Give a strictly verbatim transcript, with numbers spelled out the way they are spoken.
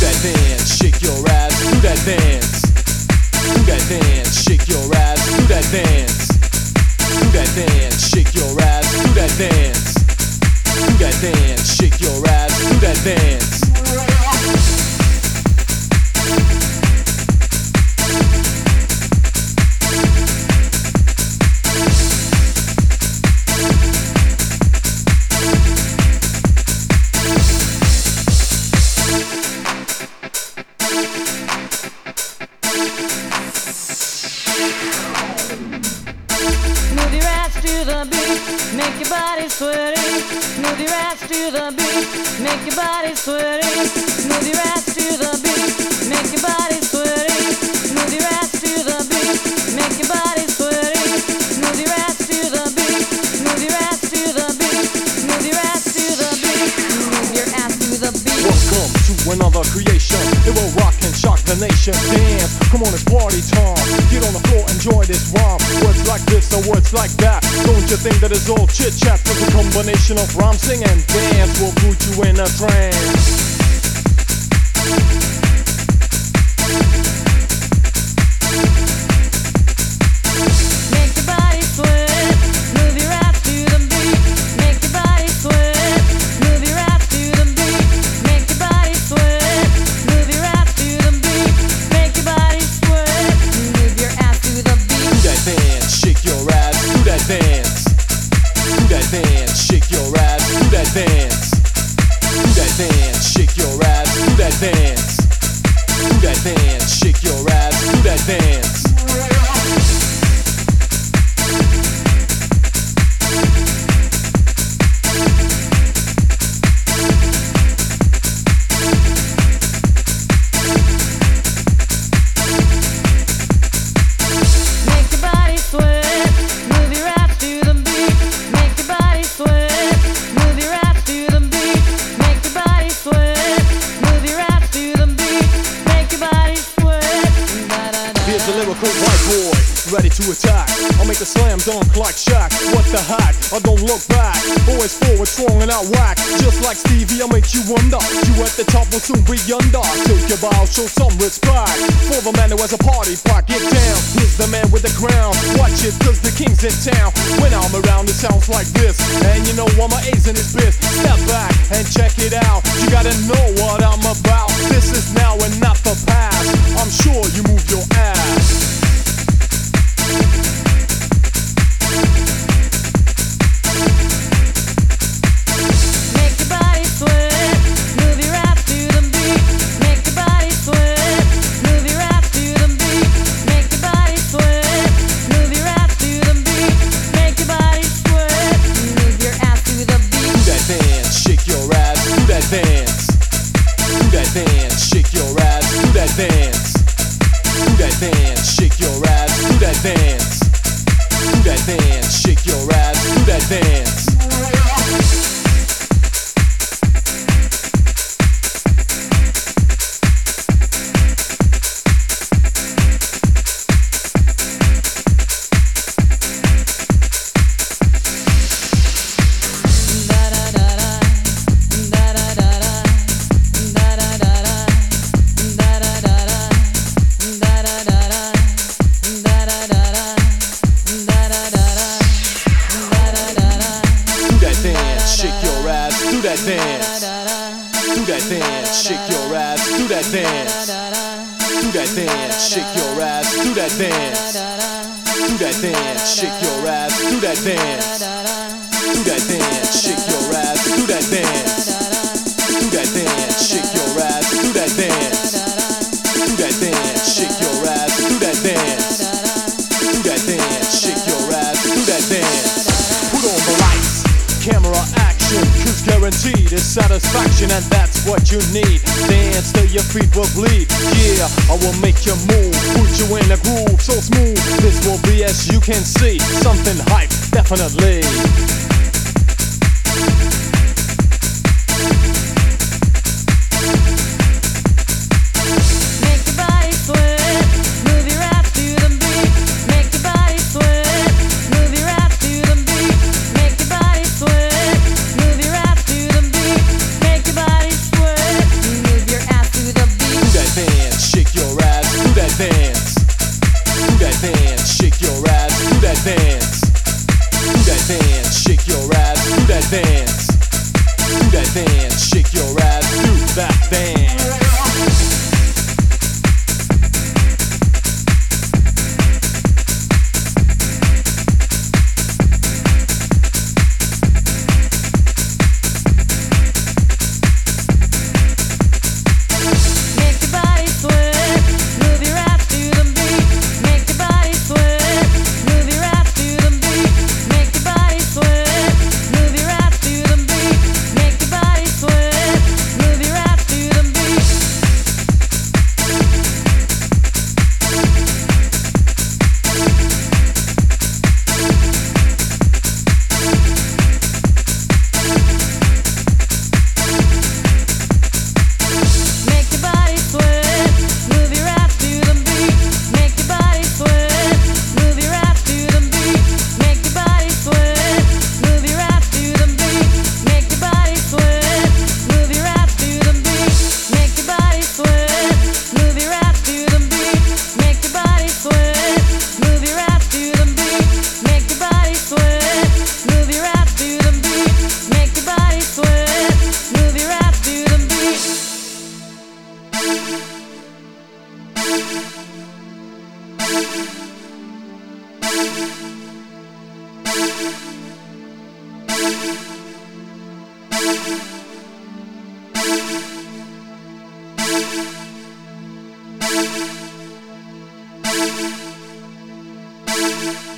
that dance, shake your ass, do that dance. Do that dance, shake your ass, do that dance. Do that dance, shake your ass, do that dance. Do that dance, shake your ass, do that dance. Move your ass to the beat, make your body sweaty. Move your ass to the beat, make your body sweaty. Move your ass to the beat, make your body sweaty. Move your ass to the beat, make your body sweaty. Move your ass to the beat, move your ass to the beat, move your ass to the beat, move your ass to the beat. Welcome to another creation. It will rock and shock the nation. Dance, come on, it's party time. Get on the floor, enjoy this rhyme. Words like this or words like that. Don't you think that it's all chit chat? With a combination of rhyme, sing and dance will put you in a trance. Make your body sweat, move your ass to the beat. Make your body sweat, move your ass to the beat. Make your body sweat, move your ass to the beat. Make your body sweat, move your ass to the beat. Do that dance, shake your ass, do that dance. Do that dance, shake your ass, do that dance. Do that dance, shake your ass, do that dance. Do that dance, shake your ass, do that dance. Make your body sweat, move your ass to the beat. Make your body sweat, move your ass to the beat. Make your body sweat, move your ass to the beat. Make your body sweat. Here's a lyrical white boy, ready to attack. I'll make a slam dunk like Shaq. What the heck? I don't look back. Always forward, strong and out whack. Just like Stevie, I'll make you wonder. You at the top will soon be under. Take your bow, show some respect. For the man who has a party pack, get down. Here's the man with the crown. Watch it, cause the king's in town. When I'm around, it sounds like this. And you know I'm a ace in this biz. Step back and check it out. You gotta know what I'm about. This is now and not the past. I'm sure you move your ass. Make your body sweat, move your ass to the beat. Make your body sweat, move your ass to the beat. Make your body sweat, move your ass to the beat. Make your body sweat, move your ass to the beat. Do that dance, shake your ass, do that dance. Do that dance, shake your ass, do that dance. Do that dance, shake your ass, do that dance. Do that dance, shake your ass, do that dance. Do that dance, shake your ass, do that dance. Do that dance, shake your ass, do that dance. Do that dance, shake your ass, do that dance. Do that dance, shake your ass, do that dance. Do that dance, shake your ass, do that dance. Do that dance, shake your ass, do that dance. Do that dance, shake your ass, do that dance. Do that dance, shake your ass, do that dance. Put on the lights, camera action, cause guaranteed is satisfaction, and that's what you need. Dance till your feet will bleed. Yeah, I will make you move, put you in a groove so smooth. This will be, as you can see, something hype, definitely. Make your body sweat, move your ass to the beat. Make your body sweat, move your ass to the beat. Make your body sweat, move your ass to the beat. Make your body sweat, move your ass to the beat. dance. Do that dance, shake your ass, do that dance. Thank you.